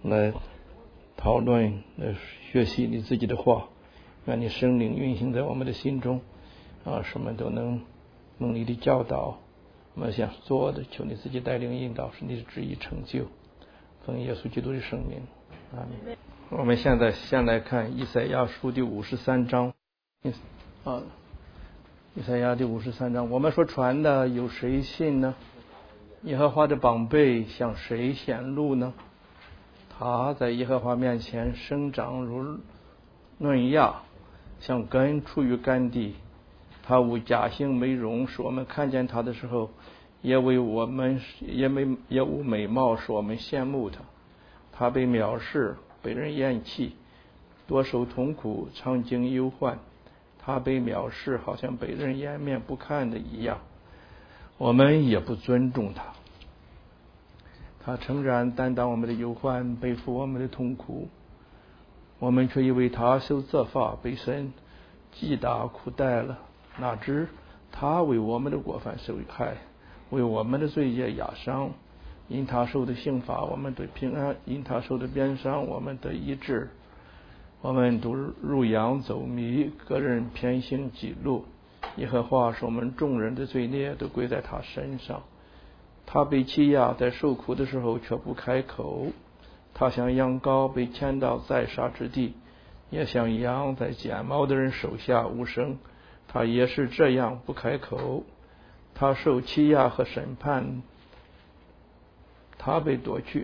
来讨论、来学习你自己的话，让你圣灵运行在我们的心中什么都能蒙你的教导，我们想做的，求你自己带领引导，使你的旨意成就。奉耶稣基督的圣名，阿们。我们现在先来看以赛亚书第53章。以赛亚第53章，我们所传的有谁信呢？耶和华的宝贝向谁显露呢？他在耶和华面前生长如嫩芽，像根出于干地。他无假性美容，使我们看见他的时候，也无美貌，使我们羡慕他。他被藐视，被人厌弃，多受痛苦，常经忧患。他被藐视，好像被人掩面不看的一样，我们也不尊重他。他诚然担当我们的忧患，背负我们的痛苦，我们却以为他受责罚，被神击打苦待了。哪知他为我们的过犯受害，为我们的罪孽压伤。因他受的刑罚，我们得平安；因他受的鞭伤，我们得医治。我们都如羊走迷，个人偏行己路。耶和华使我们众人的罪孽都归在他身上。他被欺压，在受苦的时候却不开口。他像羊羔被牵到宰杀之地，也像羊在剪毛的人手下无声。他也是这样不开口。他受欺压和审判，他被夺去。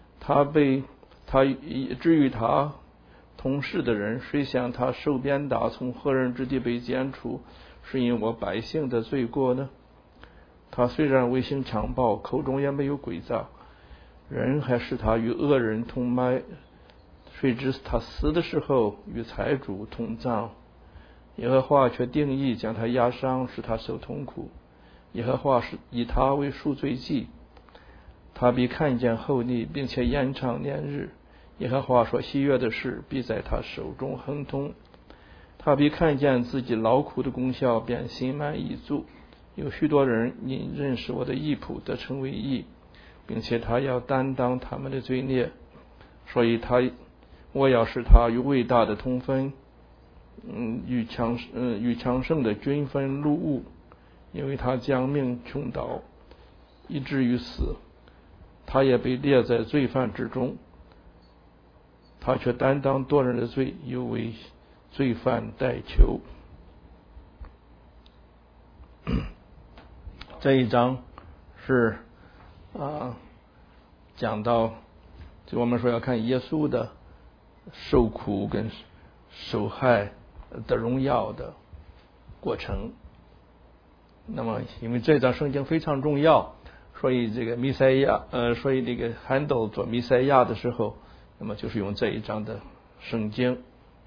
至于他同事的人，谁向他受鞭打，从何人之地被剪除，是因我百姓的罪过呢？他虽然违行强暴，口中也没有诡诈，人还使他与恶人同埋。谁知他死的时候与财主同葬。耶和华却定义将他压伤，使他受痛苦。耶和华是以他为赎罪祭，他必看见后逆，并且延长年日。耶和华所喜悦的事，必在他手中亨通。他必看见自己劳苦的功效，便心满意足。有许多人因认识我的义仆，得成为义，并且他要担当他们的罪孽。所以我要使他与伟大的同分，与强盛的均分入物，因为他将命穷倒，以至于死。他也被列在罪犯之中，他却担当多人的罪，又为罪犯代求。这一章是讲到，就我们说要看耶稣的受苦跟受害的荣耀的过程。那么因为这章圣经非常重要，所以这个所以这个韩斗做弥赛亚的时候，那么就是用这一章的圣经。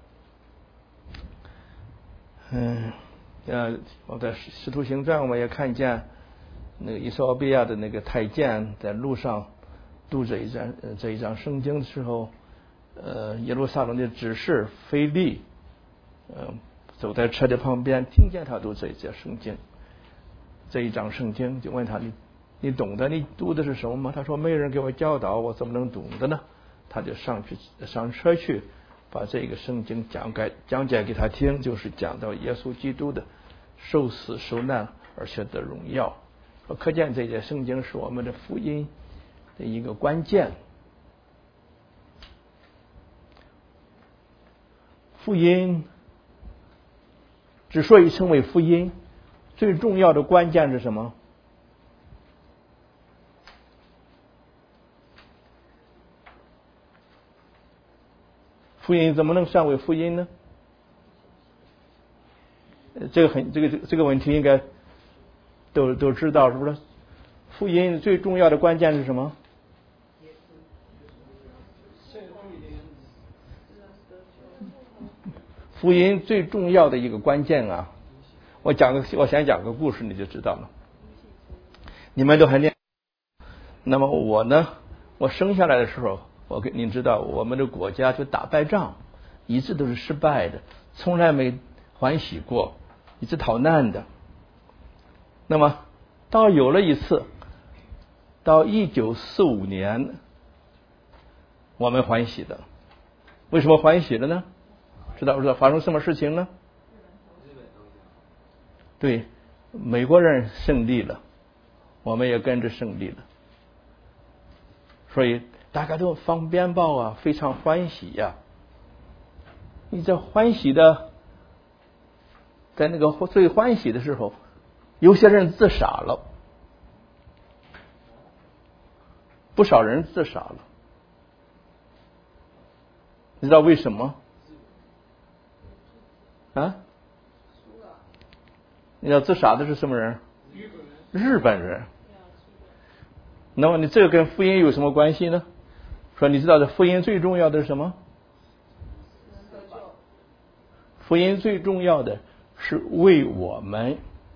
我在使徒行传我也看见那个以撒比亚的那个太监在路上读这一章圣经的时候，耶路撒冷的执事腓力走在车的旁边，听见他读这一节圣经，这一章圣经，就问他你懂得你读的是什么吗？他说没人给我教导，我怎么能懂的呢？他就上车去把这个圣经讲解给他听，就是讲到耶稣基督的受死受难而且得荣耀。可见这些圣经是我们的福音的一个关键。福音之所以称为福音，最重要的关键是什么？福音怎么能算为福音呢？这个问题应该都知道，是不是？福音最重要的关键是什么？福音最重要的一个关键啊，我先讲个故事，你就知道了。你们都还念。那么我呢？我生下来的时候，您知道，我们的国家就打败仗，一直都是失败的，从来没欢喜过，一直逃难的。那么到有了一次，到1945年， 我们欢喜的。为什么欢喜了呢？知道发生什么事情呢？对，美国人胜利了，我们也跟着胜利了，所以大家都放鞭炮啊，非常欢喜呀。你这欢喜的，在那个最欢喜的时候，有些人自杀了，不少人自杀了。你知道为什么？啊？你知道自杀的是什么人？日本人。那么你这个跟福音有什么关系呢？说你知道这福音最重要的是什么？福音最重要的是为我们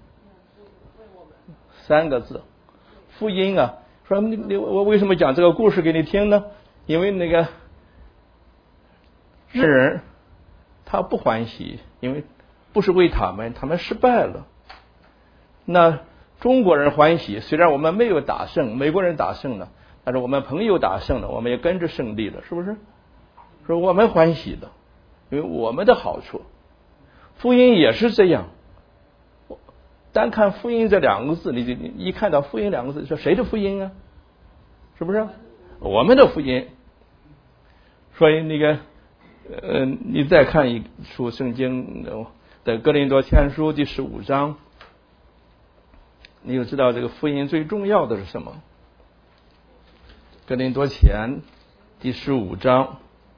3个字。福音啊，说我为什么讲这个故事给你听呢？因为那个日本人他不欢喜，因为不是为他们失败了。那中国人欢喜，虽然我们没有打胜，美国人打胜了，但是我们朋友打胜了，我们也跟着胜利了，是不是？说我们欢喜的，因为我们的好处。福音也是这样，单看福音这2个字，你一看到福音2个字，说谁的福音啊？是不是？我们的福音。所以那个你再看一处圣经的哥林多前书第15章，你就知道这个福音最重要的是什么。哥林多前第15章，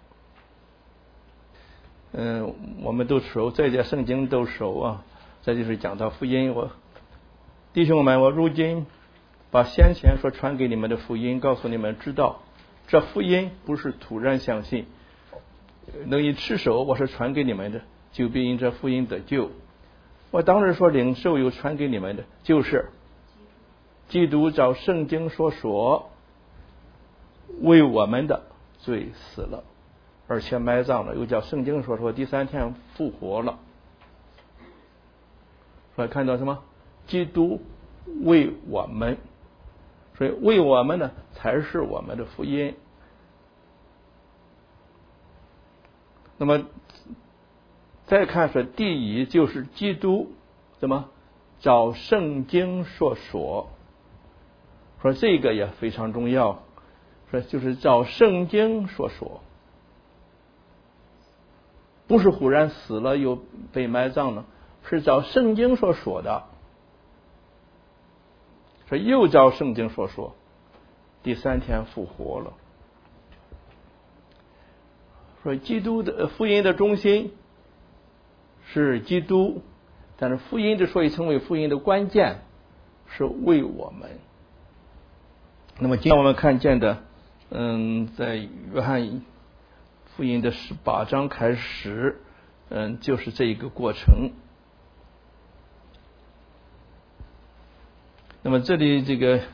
我们都熟，这些圣经都熟啊。这就是讲到福音。弟兄们，我如今把先前所传给你们的福音告诉你们知道，这福音不是突然相信，能以持守我是传给你们的，就必因这福音得救。我当时说领受有传给你们的，就是基督照圣经所说为我们的罪死了，而且埋葬了，又叫圣经所说第3天复活了。所以看到什么？基督为我们，所以为我们呢才是我们的福音。那么再看说第一就是基督怎么照圣经所说，说这个也非常重要，说就是照圣经所说，不是忽然死了又被埋葬了，是照圣经所说的。说又照圣经所说第3天复活了。说基督的福音的中心是基督，但是福音之所以成为福音的关键是为我们。那么今天我们看见的在约翰福音的18章开始就是这一个过程。那么这里这个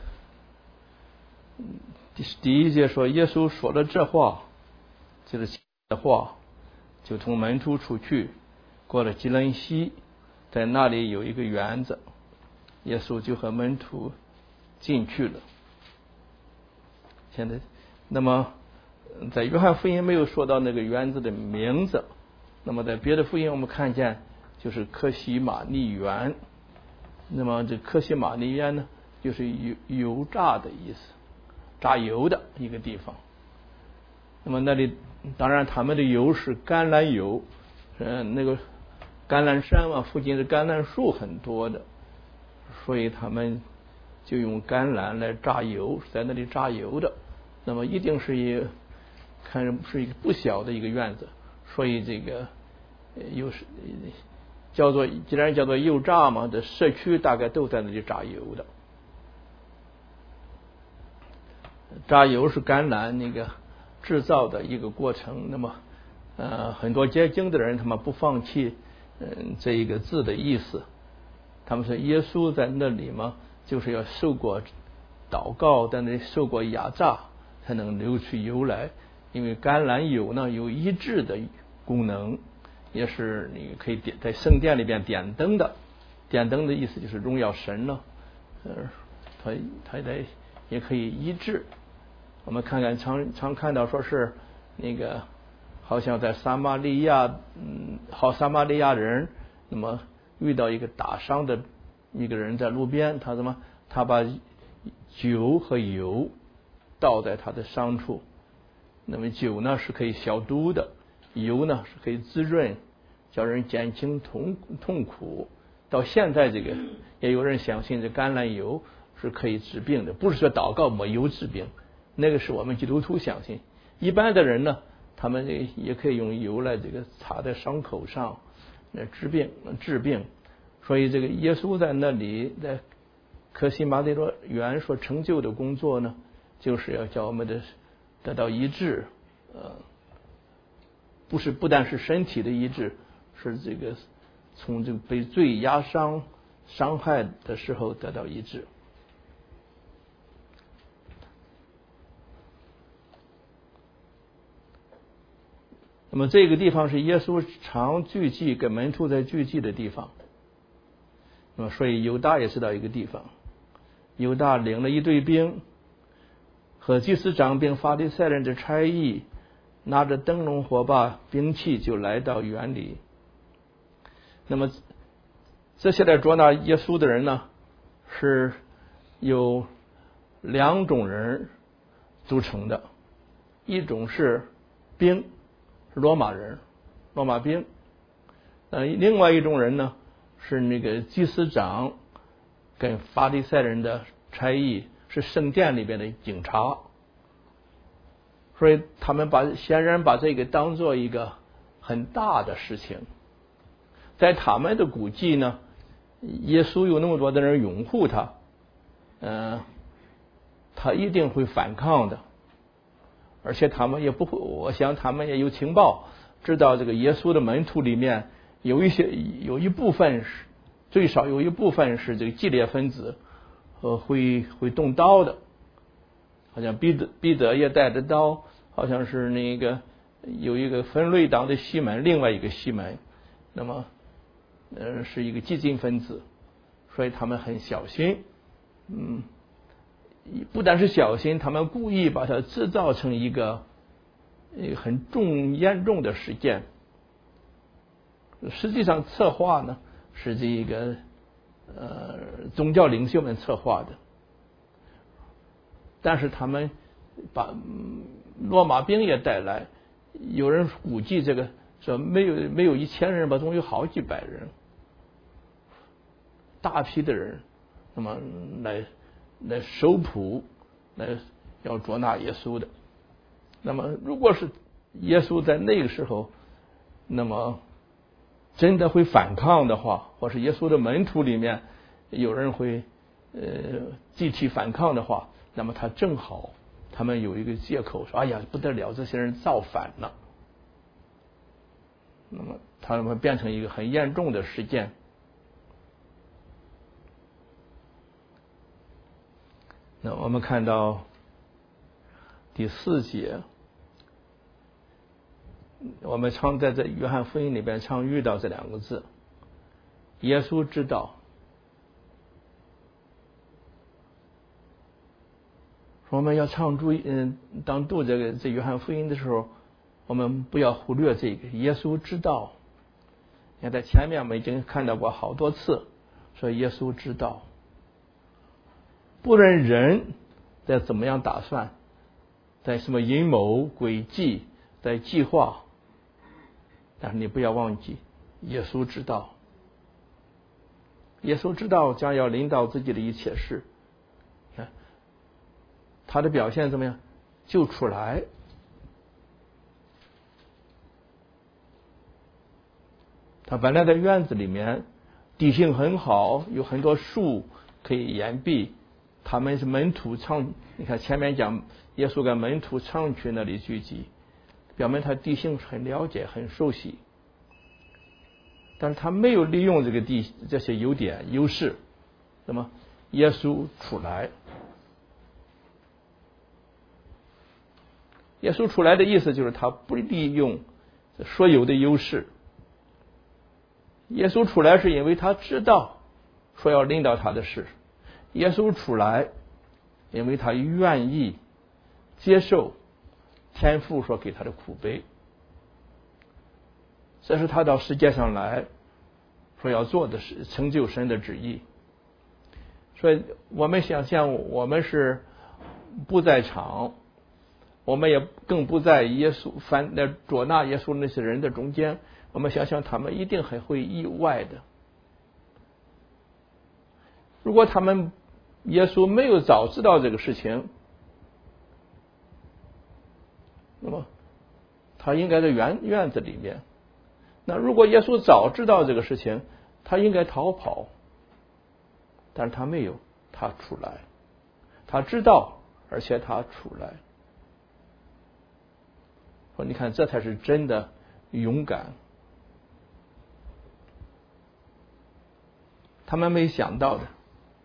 第1节说，耶稣说了这话，就是的话，就从门徒出去，过了基伦西，在那里有一个园子，耶稣就和门徒进去了。现在，那么在约翰福音没有说到那个园子的名字，那么在别的福音我们看见就是客西马尼园。那么这客西马尼园呢，就是油炸的意思，榨油的一个地方。那么那里当然他们的油是橄榄油，那个橄榄山附近的橄榄树很多的，所以他们就用橄榄来榨油，在那里榨油的。那么一定是是一个不小的一个院子，所以这个既然叫做油榨嘛，这社区大概都在那里榨油的。榨油是橄榄那个制造的一个过程。那么很多解经的人他们不放弃这一个字的意思，他们说耶稣在那里嘛，就是要受过祷告，在那里受过压榨才能流出油来。因为橄榄油呢有医治的功能，也是你可以在圣殿里边点灯的。点灯的意思就是荣耀神了，它也可以医治。 我们常看到说是那个好像在撒玛利亚，撒玛利亚人，那么遇到一个打伤的一个人在路边，他把酒和油倒在他的伤处。那么酒呢是可以消毒的，油呢是可以滋润，叫人减轻痛苦。到现在这个也有人相信这橄榄油是可以治病的，不是说祷告抹油治病，那个是我们基督徒相信。一般的人呢，他们也可以用油来这个擦在伤口上来治病。所以这个耶稣在那里在客西马尼园所成就的工作呢，就是要叫我们的得到医治，不但是身体的医治，是这个从这个被罪压伤害的时候得到医治。那么这个地方是耶稣常聚集跟门徒在聚集的地方。那么所以犹大也知道一个地方，犹大领了一队兵和祭司长并法利赛人的差役，拿着灯笼火把兵器就来到园里。那么这些来捉拿耶稣的人呢，是由2种人组成的，一种是兵，罗马兵，另外一种人呢是那个祭司长跟法利赛人的差役，是圣殿里边的警察。所以他们显然把这个当做一个很大的事情。在他们的估计呢，耶稣有那么多的人拥护他，他一定会反抗的。而且他们也不会，我想他们也有情报，知道这个耶稣的门徒里面有一部分是，最少有一部分是这个激烈分子，会动刀的。好像彼得也带着刀，好像是那个有一个分类党的西门，另外一个西门，那么是一个激进分子，所以他们很小心。不但是小心，他们故意把它制造成一个很严重的事件。实际上策划呢是这个宗教领袖们策划的，但是他们把罗马兵也带来，有人估计这个说没有1000人吧，总有好几百人，大批的人，那么来收捕，来要捉拿耶稣的。那么如果是耶稣在那个时候，那么真的会反抗的话，或是耶稣的门徒里面有人会集体反抗的话，那么他正好他们有一个借口说，哎呀不得了，这些人造反了，那么他们变成一个很严重的事件。那我们看到第4节，我们常在这约翰福音里边常遇到这2个字，耶稣知道。我们要常注意，当读这约翰福音的时候，我们不要忽略这个耶稣知道。你看在前面我们已经看到过好多次，说耶稣知道。不论人在怎么样打算，在什么阴谋诡计，在计划，但是你不要忘记，耶稣知道。耶稣知道将要领导自己的一切事。他的表现怎么样？就出来。他本来在院子里面，地形很好，有很多树可以掩蔽。他们是门徒你看前面讲耶稣跟门徒常去那里聚集，表明他地形很了解，很熟悉。但是他没有利用这些优势，那么耶稣出来。耶稣出来的意思就是他不利用所有的优势。耶稣出来是因为他知道说要领导他的事。耶稣出来因为他愿意接受天父所给他的苦悲。这是他到世界上来所要做的事，成就神的旨意。所以我们想象我们是不在场，我们也更不在耶稣捉拿耶稣那些人的中间，我们想想他们一定还会意外的。如果耶稣没有早知道这个事情，那么他应该在院子里面。那如果耶稣早知道这个事情，他应该逃跑，但是他没有，他出来，他知道，而且他出来。说你看，这才是真的勇敢。他们没想到的，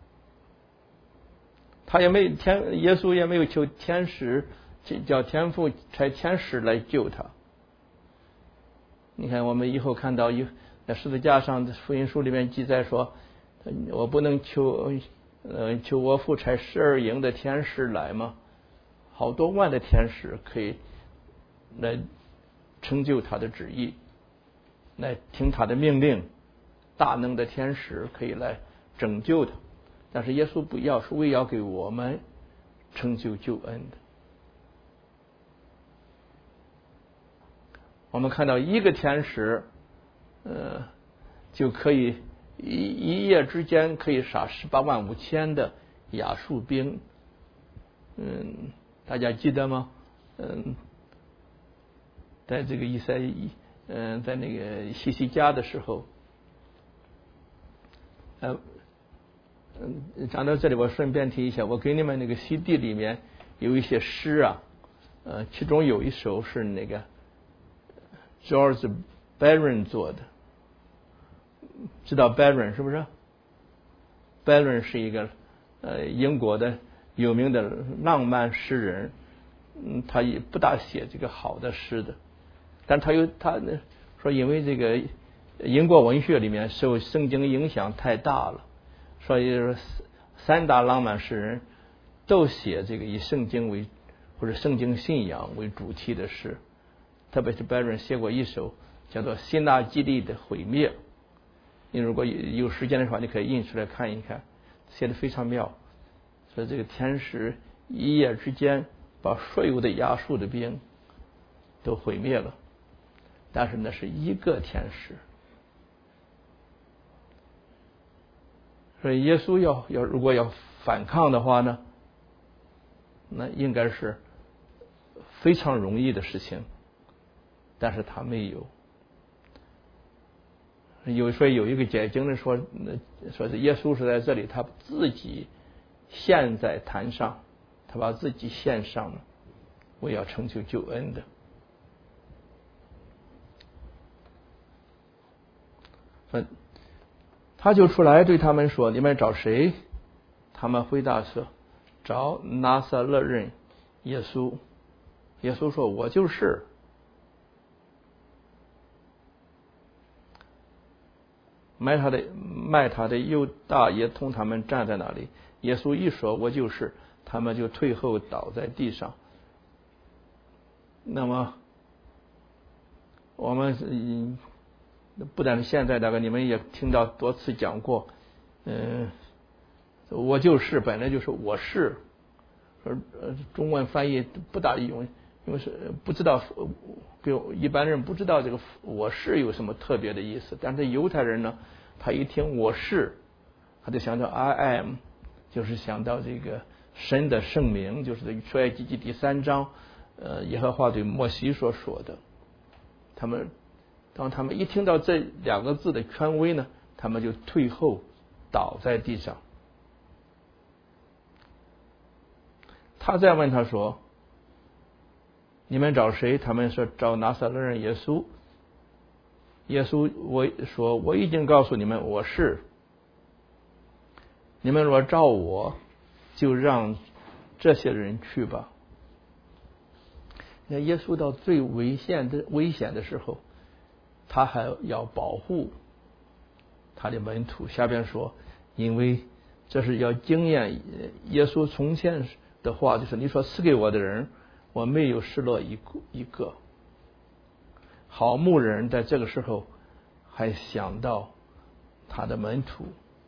耶稣也没有求天使，叫天父差天使来救他。你看，我们以后看到在十字架上的福音书里面记载说，我不能求我父差12营的天使来吗？好多万的天使可以来成就他的旨意，来听他的命令，大能的天使可以来拯救他。但是耶稣不要，是为要给我们成就救恩的。我们看到一个天使，就可以一夜之间可以杀185000的亚述兵。大家记得吗？在这个在那个西西家的时候，讲到这里，我顺便提一下，我给你们那个 CD 里面有一些诗啊，其中有一首是那个George Byron 做的，知道 Byron 是不是 ？Byron 是一个英国的有名的浪漫诗人，他也不大写这个好的诗的，但他说因为这个英国文学里面受圣经影响太大了，所以3大浪漫诗人都写这个以圣经或者圣经信仰为主题的诗。特别是 Byron 写过一首叫做《辛纳基利的毁灭》，你如果有时间的话，你可以印出来看一看，写得非常妙。说这个天使一夜之间把所有的亚述的兵都毁灭了，但是那是一个天使。所以耶稣如果要反抗的话呢，那应该是非常容易的事情。但是他没有。所以有一个解经的说是耶稣是在这里，他自己献在坛上，他把自己献上了，为要成就救恩的。他就出来对他们说：“你们找谁？”他们回答说：“找拿撒勒人耶稣。”耶稣说：“我就是。”卖他的犹大也同他们站在那里。耶稣一说我就是，他们就退后倒在地上。那么我们不但是现在大概你们也听到多次讲过，我就是本来就是我是，中文翻译不大用，因为是不知道，一般人不知道这个我是有什么特别的意思，但是犹太人呢，他一听我是，他就想到 I am， 就是想到这个神的圣名，就是出埃及记第3章，耶和华对摩西所说的。当他们一听到这2个字的权威呢，他们就退后倒在地上。他再问他说：“你们找谁？”他们说：“找拿撒勒人耶稣。”耶稣说：“我已经告诉你们，我是。你们若照我，就让这些人去吧。”那耶稣到最危险的时候，他还要保护他的门徒。下边说，因为这是要经验耶稣从前的话，就是你说赐给我的人， 我没有失落一个。好牧人在这个时候还想到他的门徒。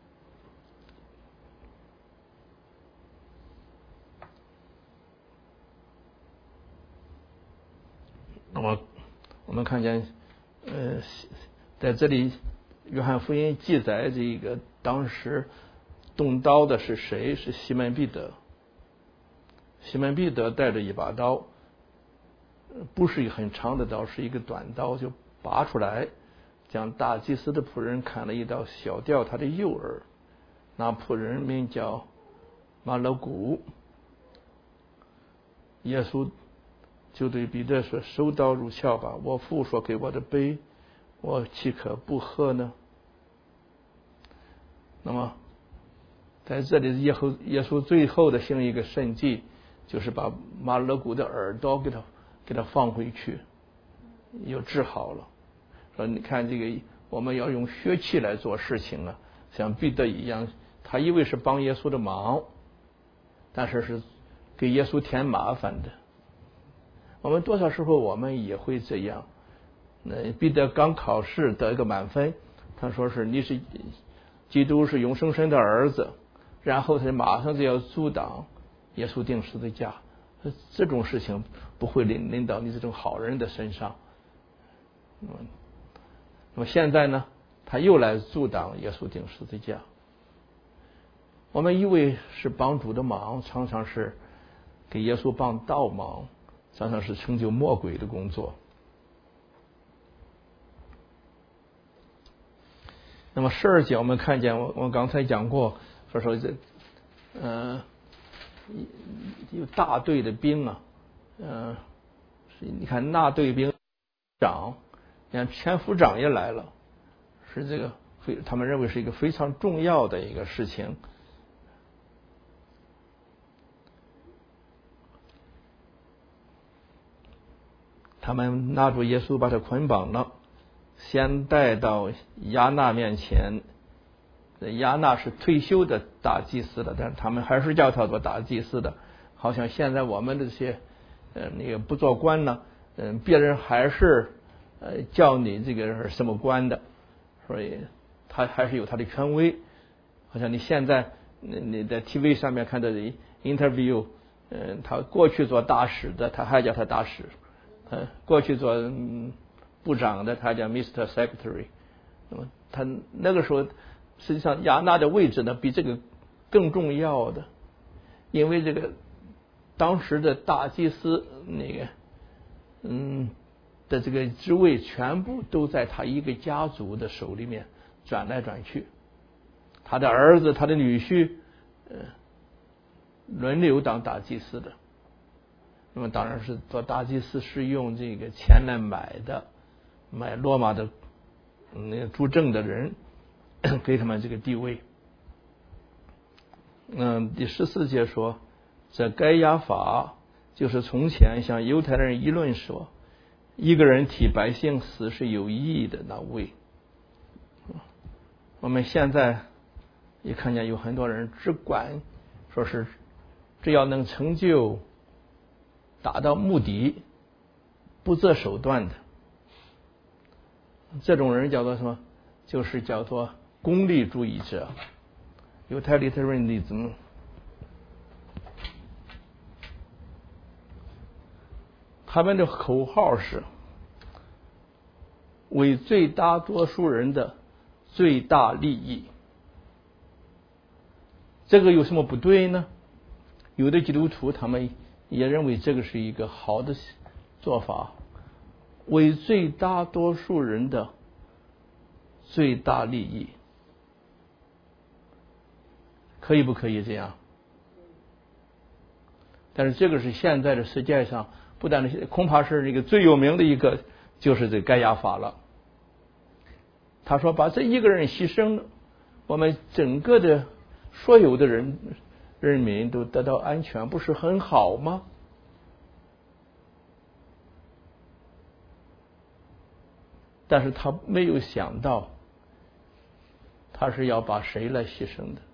那么我们看见在这里约翰福音记载这个当时动刀的是谁？是西门彼得。西门彼得带着一把刀，不是一个很长的刀，是一个短刀，就拔出来，将大祭司的仆人砍了一刀，小掉他的右耳。那仆人名叫马勒古。耶稣就对彼得说：“收刀入鞘吧，我父说给我的杯，我岂可不喝呢？”那么在这里耶稣最后的行一个神迹，就是把马勒古的耳朵给他放回去，又治好了。说你看这个，我们要用血气来做事情啊，像彼得一样，他以为是帮耶稣的忙，但是给耶稣添麻烦的。我们多少时候我们也会这样。彼得刚考试得一个满分，他说是你是基督是永生神的儿子，然后他马上就要阻挡耶稣钉十字架。这种事情不会临到你这种好人的身上。那么现在呢，他又来阻挡耶稣钉十字架。我们以为是帮主的忙，常常是给耶稣帮倒忙，常常是成就魔鬼的工作。那么12节我们看见，我刚才讲过，说这有大队的兵啊，你看那队兵长，你看千夫长也来了，是这个他们认为是一个非常重要的一个事情。他们拿住耶稣，把他捆绑了，先带到亚那面前。亚那是退休的大祭司的，但是他们还是叫他做大祭司的。好像现在我们这些那个不做官呢，别人还是叫你这个是什么官的，所以他还是有他的权威。好像你现在你在 TV 上面看到的 interview，他过去做大使的，他还叫他大使。过去做部长的，他叫 Mr. Secretary。那么他那个时候，实际上亚那的位置呢，比这个更重要的，因为这个当时的大祭司那个的这个职位全部都在他一个家族的手里面转来转去，他的儿子、他的女婿轮流当大祭司的。那么当然是做大祭司是用这个钱来买的，买罗马的那个主政的人给他们这个地位。第14节说，这该亚法就是从前向犹太人议论说，一个人替百姓死是有意义的那位。我们现在也看见有很多人只管说是只要能成就达到目的，不择手段的，这种人叫做什么？就是叫做功利主义者 utilitarianism。 他们的口号是为最大多数人的最大利益。这个有什么不对呢？有的基督徒他们也认为这个是一个好的做法，为最大多数人的最大利益，可以不可以这样？但是这个是现在的世界上，不但是恐怕是这个最有名的一个，就是这该亚法了。他说把这一个人牺牲了，我们整个的所有的人民都得到安全，不是很好吗？但是他没有想到，他是要把谁来牺牲的。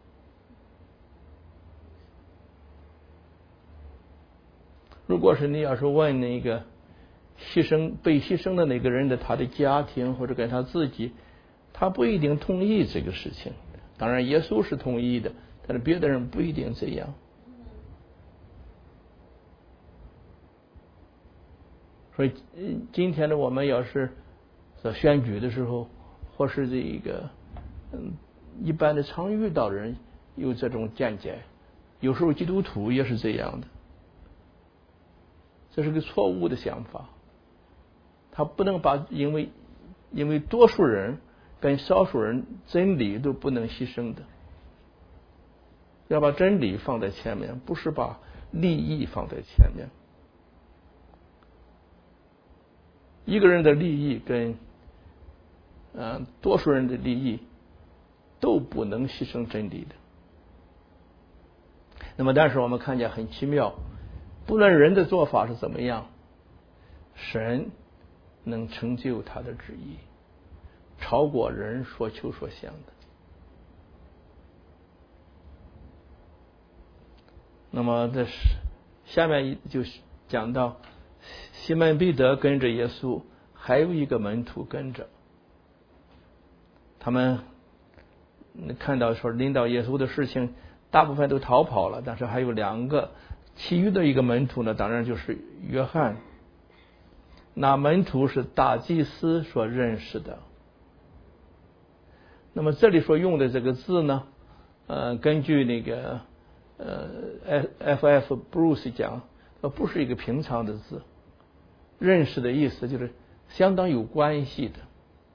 如果是你要是问那个被牺牲的那个人的他的家庭或者跟他自己，他不一定同意这个事情。当然耶稣是同意的，但是别的人不一定这样。所以今天呢，我们要是在选举的时候，或是这个一般的常遇到人有这种见解，有时候基督徒也是这样的，这是个错误的想法。他不能把因为多数人跟少数人真理都不能牺牲的，要把真理放在前面，不是把利益放在前面。一个人的利益跟多数人的利益都不能牺牲真理的。那么但是我们看见很奇妙，不论人的做法是怎么样，神能成就他的旨意，超过人所求所想的。那么这是下面就讲到西门彼得跟着耶稣，还有一个门徒跟着。他们看到说领导耶稣的事情，大部分都逃跑了，但是还有2个，其余的一个门徒呢，当然就是约翰。那门徒是大祭司所认识的。那么这里所用的这个字呢，根据那个F.F. Bruce 讲，不是一个平常的字，认识的意思就是相当有关系的。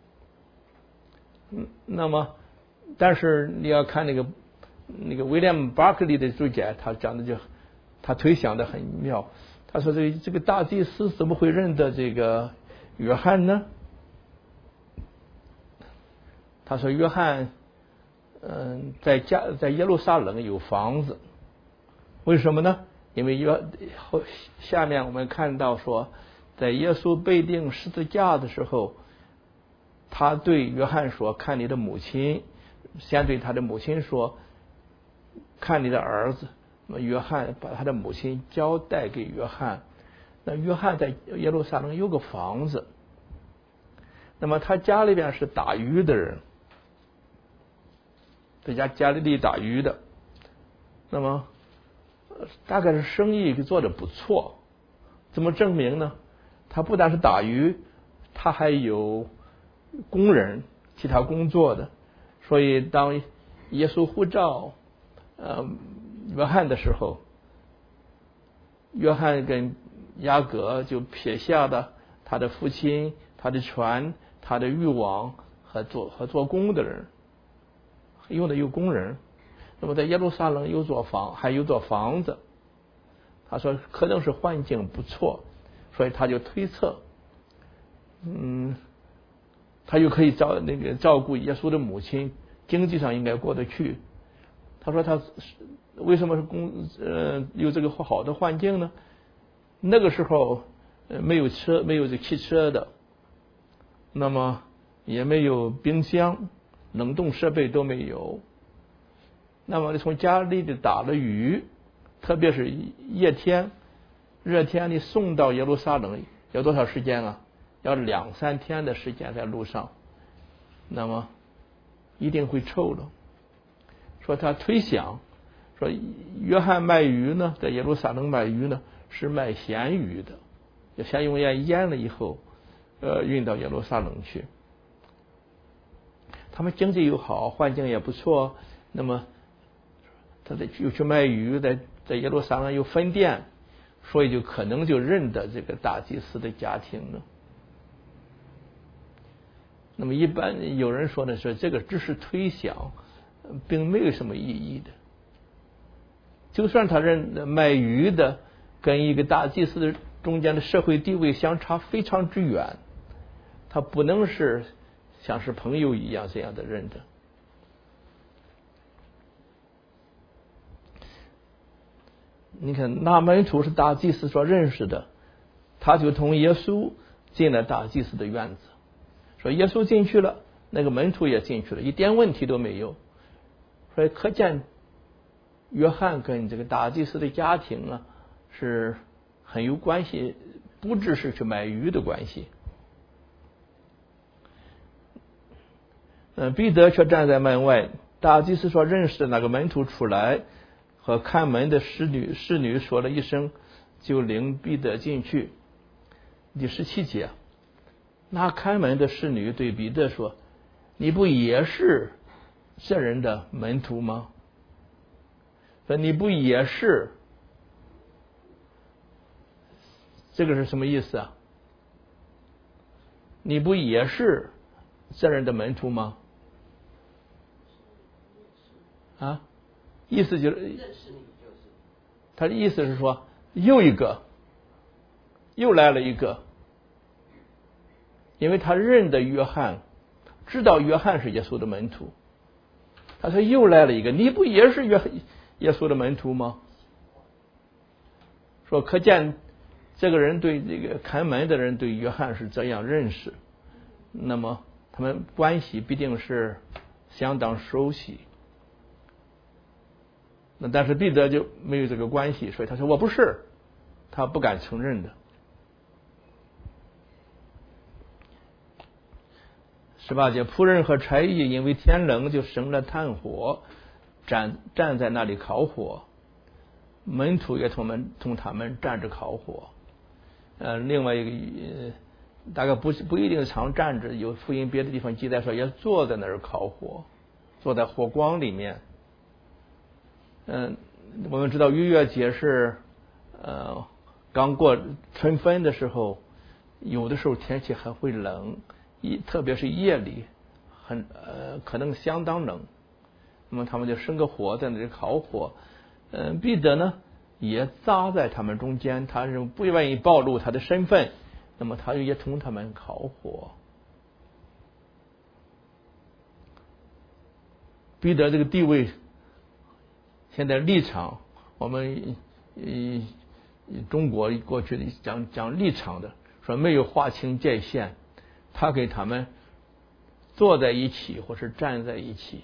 那么但是你要看那个威廉巴克利的注解，他讲的他推想的很妙。他说这个大祭司怎么会认得这个约翰呢？他说约翰在耶路撒冷有房子，为什么呢？因为下面我们看到说，在耶稣被钉十字架的时候，他对约翰说：“看你的母亲。”先对他的母亲说：“看你的儿子。”那么约翰把他的母亲交代给约翰。那约翰在耶路撒冷有个房子，那么他家里边是打鱼的人，在家里打鱼的，那么大概是生意做得不错。怎么证明呢？他不但是打鱼，他还有工人其他工作的。所以当耶稣呼召约翰的时候，约翰跟雅各就撇下了他的父亲、他的船、他的渔网和做工的人，用的有工人。那么在耶路撒冷还有座房子，他说可能是环境不错，所以他就推测，他又可以照顾耶稣的母亲，经济上应该过得去。他说他为什么是有这个好的环境呢？那个时候没有车，没有这汽车的，那么也没有冰箱，冷冻设备都没有。那么你从家里的打了鱼，特别是夜天热天，你送到耶路撒冷要多少时间啊？要2-3天的时间在路上，那么一定会臭了。说他推想说约翰卖鱼呢，在耶路撒冷卖鱼呢是卖咸鱼的，要先用腌了以后运到耶路撒冷去。他们经济又好，环境也不错，那么他又去卖鱼，在耶路撒冷有分店，所以就可能就认得这个大祭司的家庭了。那么一般有人说呢，说这个只是推想，并没有什么意义的。就算他卖鱼的跟一个大祭司的中间的社会地位相差非常之远，他不能是像是朋友一样这样的认的。你看那门徒是大祭司所认识的，他就同耶稣进了大祭司的院子，说耶稣进去了，那个门徒也进去了，一点问题都没有。所以可见约翰跟这个大祭司的家庭啊是很有关系，不只是去买鱼的关系。彼得却站在门外，大祭司说认识的那个门徒出来，和看门的侍女说了一声，就领彼得进去。第17节，那看门的侍女对彼得说：“你不也是这人的门徒吗？”说你不也是，这个是什么意思啊？你不也是这人的门徒吗？啊，意思就是，他的意思是说，又来了一个，因为他认得约翰，知道约翰是耶稣的门徒。他说又来了一个，你不也是耶稣的门徒吗？说可见这个人对这个看门的人对约翰是这样认识，那么他们关系必定是相当熟悉。那但是彼得就没有这个关系，所以他说我不是，他不敢承认的。18节，仆人和差役因为天冷就生了炭火，站在那里烤火，门徒也同他们站着烤火。另外一个大概不一定常站着，有福音别的地方记载说也坐在那儿烤火，坐在火光里面。我们知道逾越节是刚过春分的时候，有的时候天气还会冷，特别是夜里可能相当冷。那么他们就生个火在那里烤火。彼得呢也扎在他们中间，他是不愿意暴露他的身份，那么他也同他们烤火。彼得这个地位，现在立场，我们中国过去的讲立场的，说没有划清界限，他给他们坐在一起或是站在一起。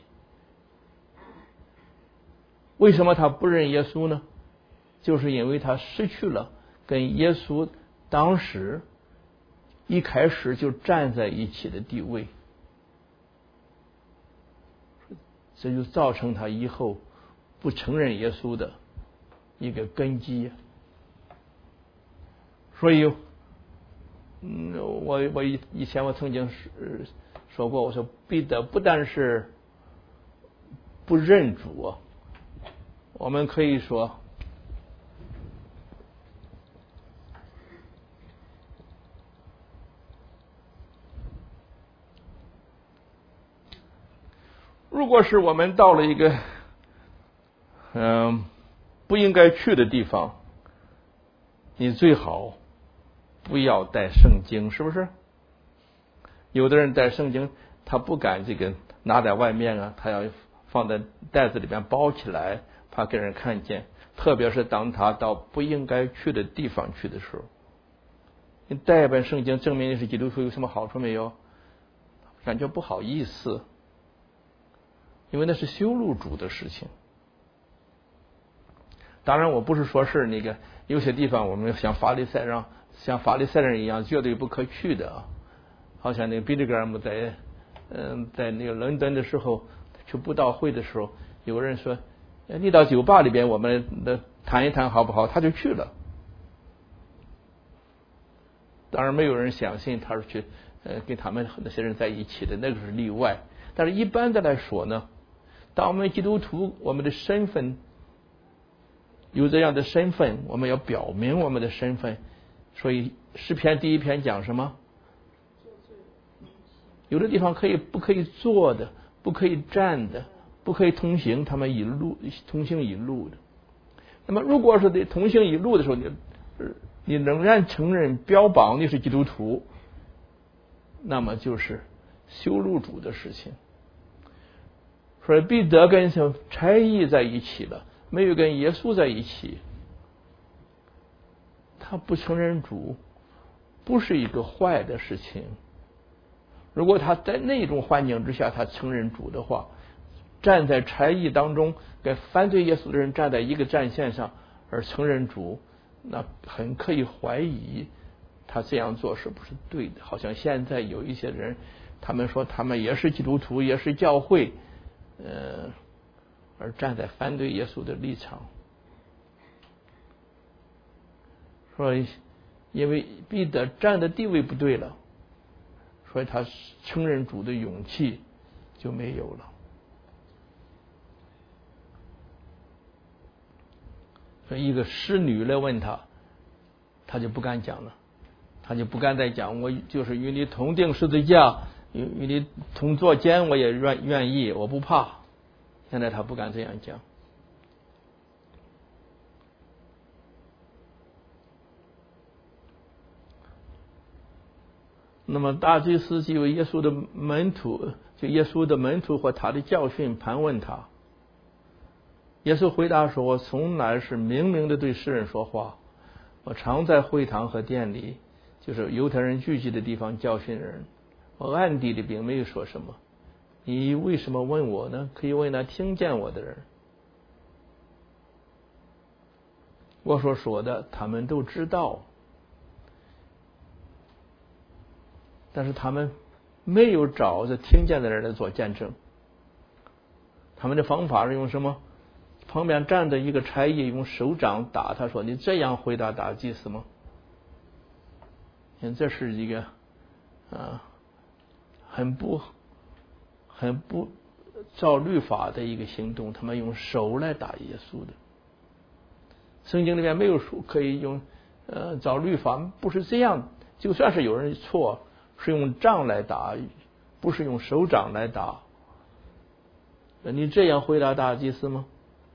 为什么他不认耶稣呢？就是因为他失去了跟耶稣当时一开始就站在一起的地位，这就造成他以后不承认耶稣的一个根基。所以我以前我曾经说过，我说彼得不但是不认主，我们可以说如果是我们到了一个不应该去的地方，你最好不要带圣经，是不是？有的人带圣经，他不敢这个拿在外面啊，他要放在袋子里边包起来，怕给人看见。特别是当他到不应该去的地方去的时候，你带一本圣经证明你是基督徒有什么好处没有？感觉不好意思，因为那是羞辱主的事情。当然我不是说是那个有些地方我们像法利赛人一样绝对不可去的啊。好像那个比利格尔姆在那个伦敦的时候去布道会的时候，有人说你到酒吧里边我们谈一谈好不好，他就去了。当然没有人相信他是去跟他们那些人在一起的，那个是例外。但是一般的来说呢，当我们基督徒我们的身份有这样的身份，我们要表明我们的身份。所以诗篇第1篇讲什么？有的地方不可以坐的，不可以站的，不可以同行，他们同行一路的。那么如果是得同行一路的时候，你仍然承认标榜你是基督徒，那么就是羞辱主的事情。所以彼得跟差役在一起了，没有跟耶稣在一起。他不承认主不是一个坏的事情。如果他在那种环境之下他承认主的话，站在差役当中跟反对耶稣的人站在一个战线上而承认主， 那很可以怀疑他这样做是不是对的。好像现在有一些人，他们说他们也是基督徒，也是教会，而站在反对耶稣的立场，所以因为彼得站的地位不对了，所以他承认主的勇气就没有了。所以一个使女来问他，他就不敢讲了，他就不敢再讲，我就是与你同定十字架，与你同坐监，我也愿意，我不怕。现在他不敢这样讲。那么大祭司就有耶稣的门徒，就耶稣的门徒和他的教训盘问他。耶稣回答说：“我从来是明明的对世人说话，我常在会堂和殿里，就是犹太人聚集的地方教训人，我暗地里并没有说什么。你为什么问我呢？可以问那听见我的人。我所说的他们都知道，但是他们没有找着听见的人来做见证。他们的方法是用什么？旁边站着一个差役，用手掌打他，说：“你这样回答大祭司吗？”这是一个很不照律法的一个行动。他们用手来打耶稣的。圣经里面没有说可以用照律法，不是这样。就算是有人错，是用杖来打，不是用手掌来打。你这样回答大祭司吗？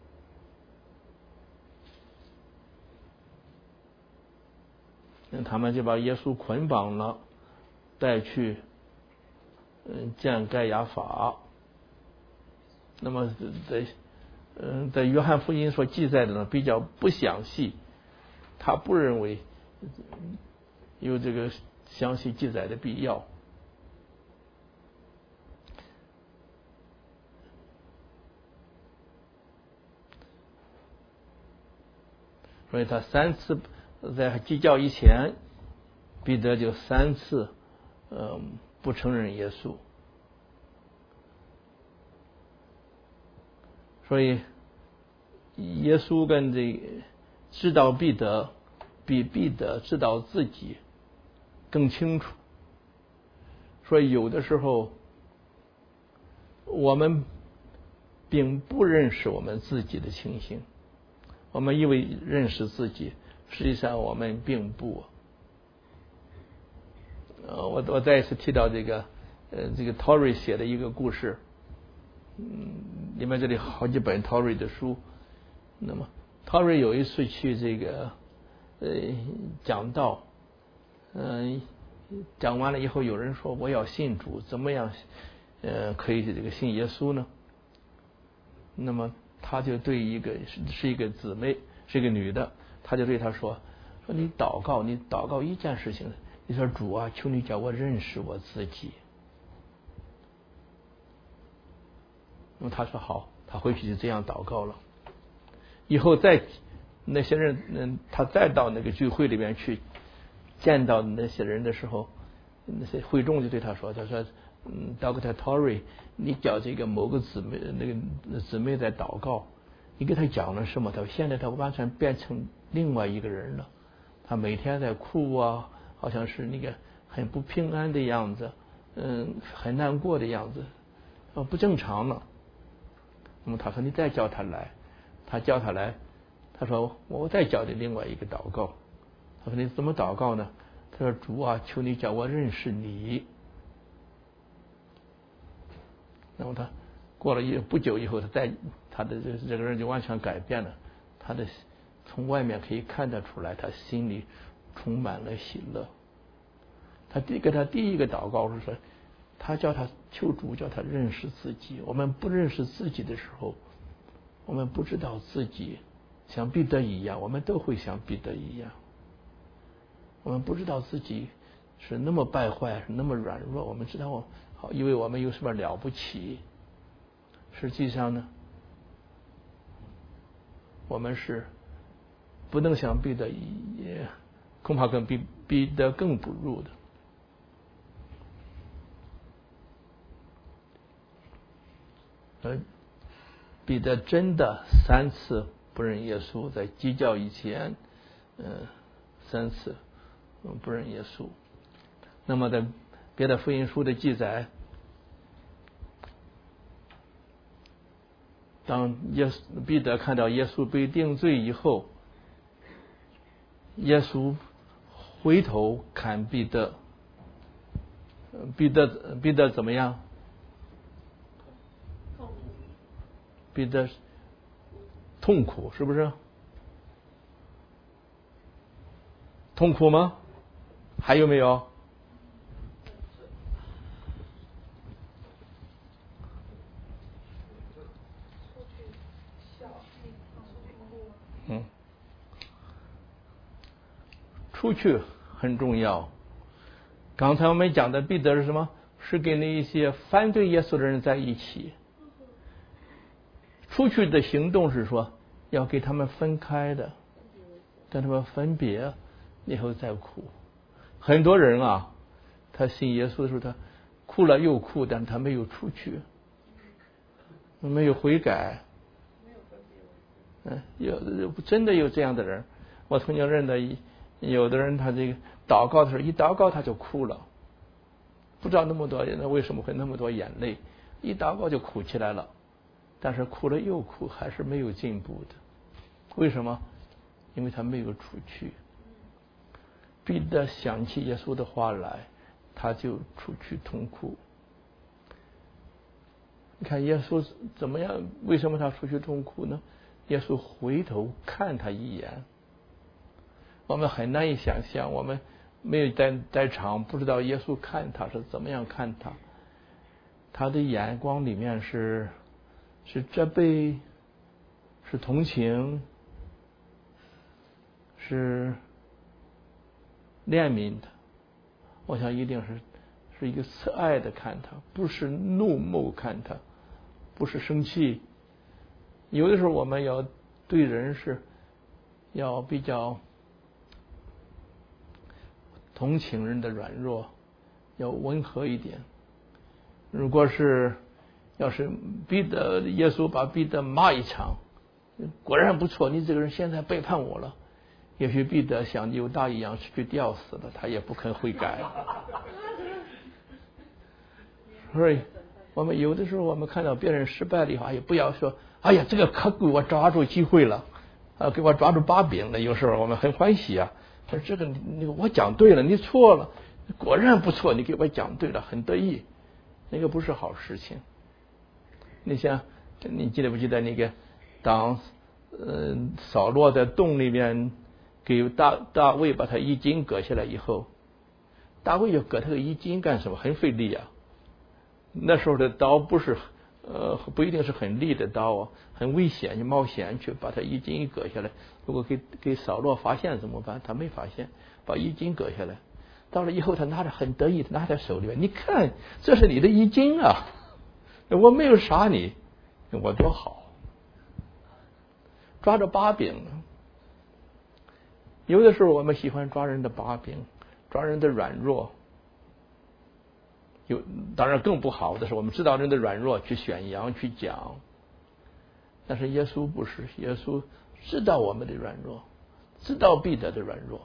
他们就把耶稣捆绑了，带去见盖亚法。那么在约翰福音所记载的呢比较不详细，他不认为有这个详细记载的必要。所以他3次在鸡叫以前，彼得就3次不承认耶稣。所以耶稣跟知道彼得比彼得知道自己更清楚。所以有的时候我们并不认识我们自己的情形，我们以为认识自己，实际上我们并不。我再一次提到这个 Torrey 写的一个故事，里面这里好几本 Torrey 的书。那么 Torrey 有一次去这个讲道，讲完了以后，有人说我要信主，怎么样可以这个信耶稣呢？那么他就对是一个姊妹，是一个女的，他就对她说你祷告一件事情，你说主啊，求你叫我认识我自己。那么他说好，他回去就这样祷告了。以后再那些人，他再到那个聚会里面去见到那些人的时候，那些会众就对他说Dr. Torrey， 你叫这个某个姊妹那个姊妹在祷告，你给他讲了什么？他说现在他完全变成另外一个人了，他每天在哭啊，好像是那个很不平安的样子，很难过的样子，不正常了。那么他说你再叫他来，他叫他来，他说我再教你另外一个祷告。他说你怎么祷告呢？他说主啊，求你叫我认识你。那么他过了不久以后，他的这个人就完全改变了，他的从外面可以看得出来，他心里充满了喜乐。他给他第一个祷告是说，他叫他求主叫他认识自己。我们不认识自己的时候，我们不知道自己像彼得一样，我们都会像彼得一样。我们不知道自己是那么败坏，是那么软弱。我们知道以为我们有什么了不起，实际上呢，我们是不能像彼得也恐怕跟彼得更不如的。彼得真的3次不认耶稣，在鸡叫以前，3次不认耶稣。那么在别的福音书的记载，当彼得看到耶稣被定罪以后，耶稣回头看彼得，彼得怎么样？彼得痛苦，是不是？痛苦吗？还有没有？出去很重要。刚才我们讲的彼得是什么？是跟那一些反对耶稣的人在一起。出去的行动是说要给他们分开的，跟他们分别以后再哭。很多人啊，他信耶稣的时候，他哭了又哭，但他没有出去，没有悔改。真的有这样的人。我曾经认得有的人，他这个祷告的时候，一祷告他就哭了，不知道那么多人为什么会那么多眼泪，一祷告就哭起来了。但是哭了又哭，还是没有进步的。为什么？因为他没有出去。彼得想起耶稣的话来，他就出去痛哭。你看耶稣怎么样？为什么他出去痛哭呢？耶稣回头看他一眼。我们很难以想象，我们没有在场，不知道耶稣看他是怎么样看他。他的眼光里面是责备，是同情，是怜悯的。我想一定是一个慈爱的看他，不是怒目看他，不是生气。有的时候我们要对人是要比较同情人的软弱，要温和一点。如果要是耶稣把彼得骂一场，果然不错，你这个人现在背叛我了。也许彼得像犹大一样是去吊死了，他也不肯悔改。所以我们有的时候我们看到别人失败了以后，也不要说哎呀，这个可给我抓住机会了，给我抓住把柄了。有时候我们很欢喜啊，说这个我讲对了，你错了，果然不错，你给我讲对了，很得意。那个不是好事情。你想，你记得不记得那个当扫罗在洞里面给大卫把他衣襟割下来以后，大卫就割他的衣襟干什么？很费力啊。那时候的刀不一定是很利的刀啊，很危险，就冒险去把他衣襟割下来。如果给扫罗发现怎么办？他没发现，把衣襟割下来。到了以后，他拿着很得意，拿在手里面，你看，这是你的衣襟啊，我没有杀你，我多好，抓着把柄。有的时候我们喜欢抓人的把柄，抓人的软弱。当然更不好的是，我们知道人的软弱去宣扬去讲。但是耶稣不是，耶稣知道我们的软弱，知道彼得的软弱。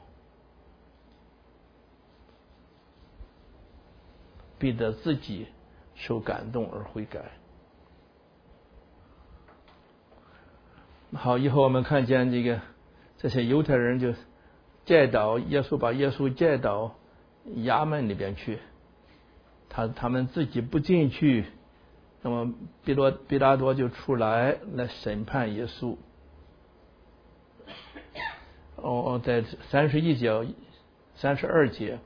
彼得自己受感动而悔改。好，以后我们看见这些犹太人就带到耶稣，把耶稣带到衙门里边去，他们自己不进去，那么彼拉多就出来审判耶稣。在31节、32节。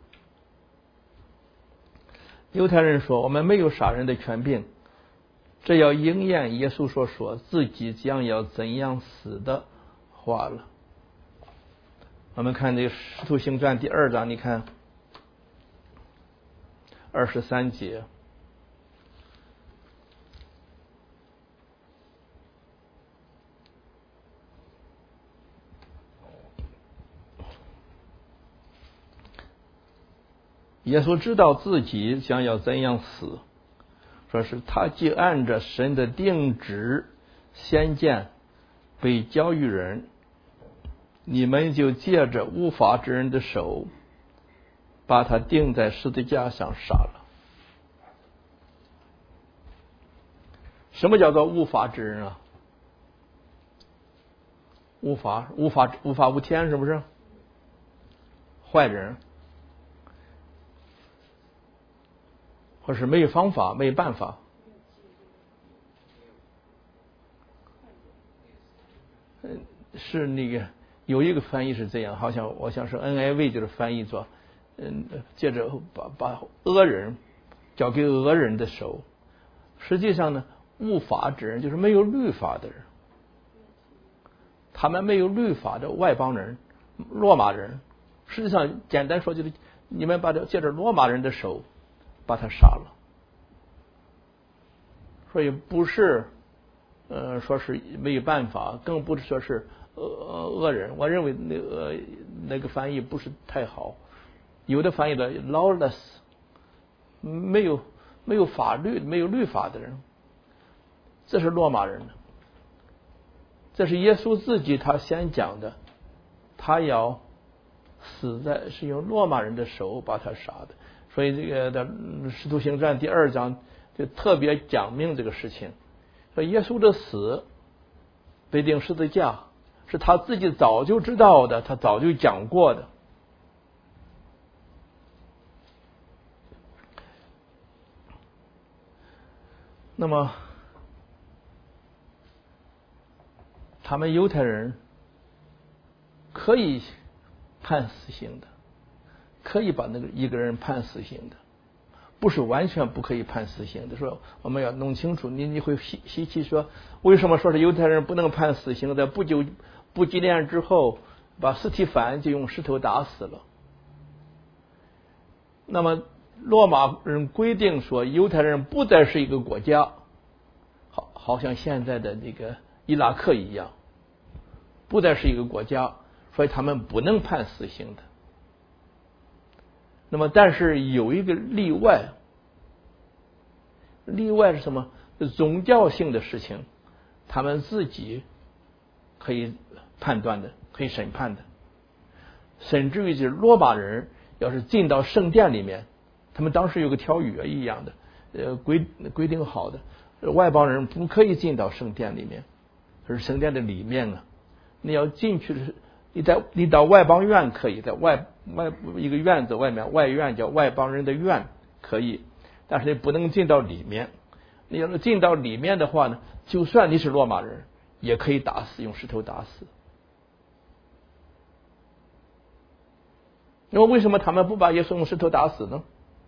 犹太人说，我们没有杀人的权柄，这要应验耶稣说自己将要怎样死的话了。我们看这个使徒行传第2章，你看23节， 耶稣知道自己将要怎样死，说是他既按着神的定旨先见被交于人，你们就借着无法之人的手把他钉在十字架上杀了。什么叫做无法之人啊？无法无天，是不是？坏人，或是没有方法、没有办法。是那个有一个翻译是这样，我想是 NIV 就是翻译作，接着把恶人交给恶人的手。实际上呢，无法之人就是没有律法的人，他们没有律法的外邦人、罗马人。实际上，简单说就是你们借着罗马人的手把他杀了，所以不是说是没有办法，更不是说是恶人。我认为那个翻译不是太好，有的翻译的 lawless， 没有法律、没有律法的人，这是罗马人。这是耶稣自己他先讲的，他要死在是用罗马人的手把他杀的。所以这个的《使徒行传》第2章就特别讲明这个事情，说耶稣的死被钉十字架是他自己早就知道的，他早就讲过的。那么他们犹太人可以判死刑的，可以把那个一个人判死刑的，不是完全不可以判死刑的。说我们要弄清楚，你会稀奇说，为什么说是犹太人不能判死刑的？不几年之后，把司提反就用石头打死了。那么罗马人规定说，犹太人不再是一个国家，好像现在的那个伊拉克一样，不再是一个国家，所以他们不能判死刑的。那么但是有一个例外，例外是什么？宗教性的事情他们自己可以判断的，可以审判的。甚至于就是罗马人要是进到圣殿里面，他们当时有个条约一样的规定好的，外邦人不可以进到圣殿里面，可是圣殿的里面啊，你要进去的是你到外邦院可以，在外一个院子外面，外院叫外邦人的院可以，但是你不能进到里面。你要是进到里面的话呢，就算你是罗马人，也可以打死，用石头打死。那么为什么他们不把耶稣用石头打死呢？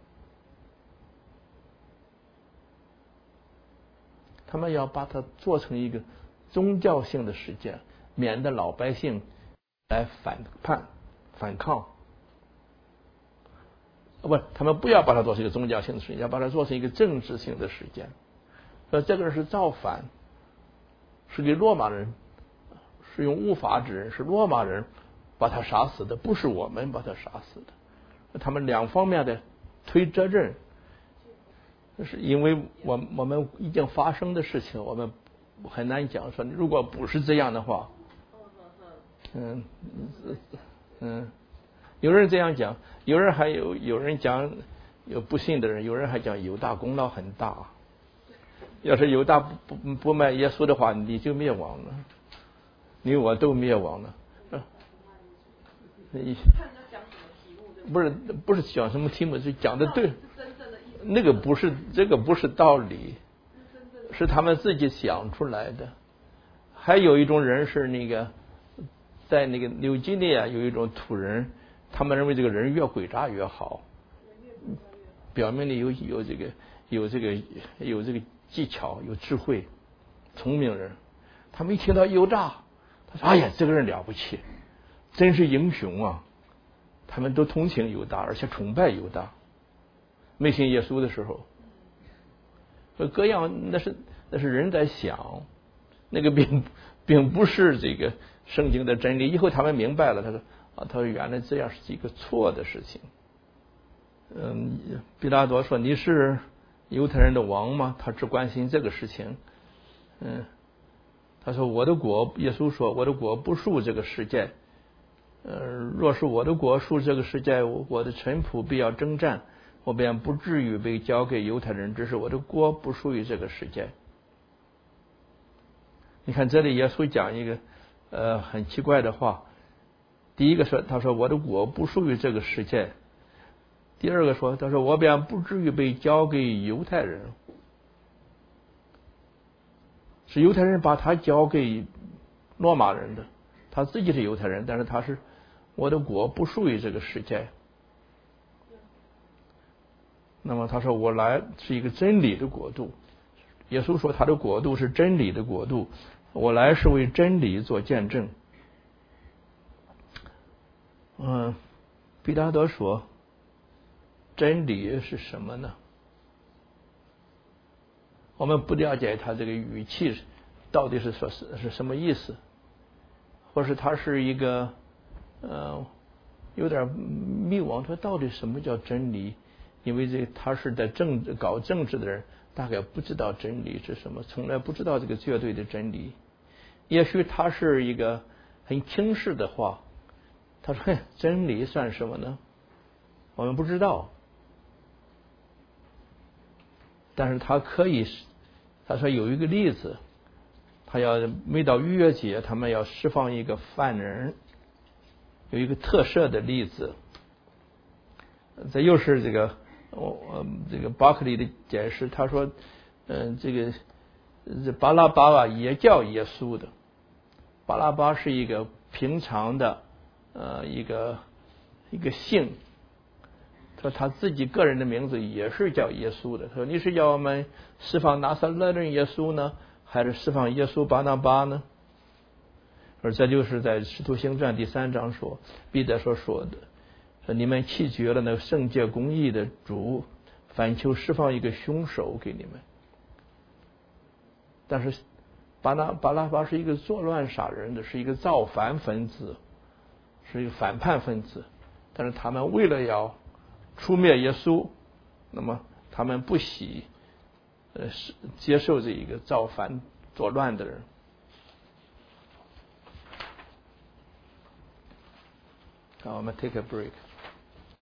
他们要把它做成一个宗教性的事件，免得老百姓来反抗。不，他们不要把它做成一个宗教性的事件，要把它做成一个政治性的事件。这个人是造反，是给罗马人，是用无法之人，是罗马人把他杀死的，不是我们把他杀死的。他们两方面的推责任，是因为我们已经发生的事情，我们很难讲说，如果不是这样的话，有人这样讲，有人讲，有不信的人，有人还讲犹大功劳很大。要是犹大不卖耶稣的话，你就灭亡了，你我都灭亡了。不是讲什么题目，是讲的对，那个不是这个不是道理，是他们自己想出来的。还有一种人是那个在那个纽基内亚有一种土人，他们认为这个人越诡诈越好，表面里有这个技巧，有智慧，聪明人。他们一听到犹大，他说：“哎呀，这个人了不起，真是英雄啊！”他们都同情犹大，而且崇拜犹大。没信耶稣的时候，各样那是人在想，那个并不是这个圣经的真理。以后他们明白了，他说原来这样是一个错的事情。 比拉多说你是犹太人的王吗？他只关心这个事情。他说我的国，耶稣说我的国不属这个世界。若是我的国属这个世界，我的臣仆必要征战，我便不至于被交给犹太人。只是我的国不属于这个世界。你看这里耶稣讲一个很奇怪的话。第一个说，他说我的国不属于这个世界。第二个说，他说我便不至于被交给犹太人。是犹太人把他交给罗马人的，他自己是犹太人，但是他是我的国不属于这个世界。那么他说我来是一个真理的国度。耶稣说他的国度是真理的国度，我来是为真理做见证。彼拉多说真理是什么呢？我们不了解他这个语气到底是说是什么意思，或是他是一个有点迷惘，说到底什么叫真理？因为他是在搞政治的人，大概不知道真理是什么，从来不知道这个绝对的真理。也许他是一个很轻视的话，他说真理算什么呢？我们不知道。但是他可以，他说有一个例子，他要每到逾越节，他们要释放一个犯人，有一个特赦的例子。这又是这个巴克利的解释。他说，这巴拉巴也叫耶稣的。巴拉巴是一个平常的一个姓。说他自己个人的名字也是叫耶稣的。说你是叫我们释放拿撒勒人耶稣呢，还是释放耶稣巴拿巴呢？而这就是在使徒行传第3章说，彼得说的，说你们弃绝了那个圣洁公义的主，反求释放一个凶手给你们。但是巴拉巴是一个作乱杀人的，是一个造反分子，是一个反叛分子。但是他们为了要除灭耶稣，那么他们不惜接受这一个造反作乱的人。好，我们 take a break。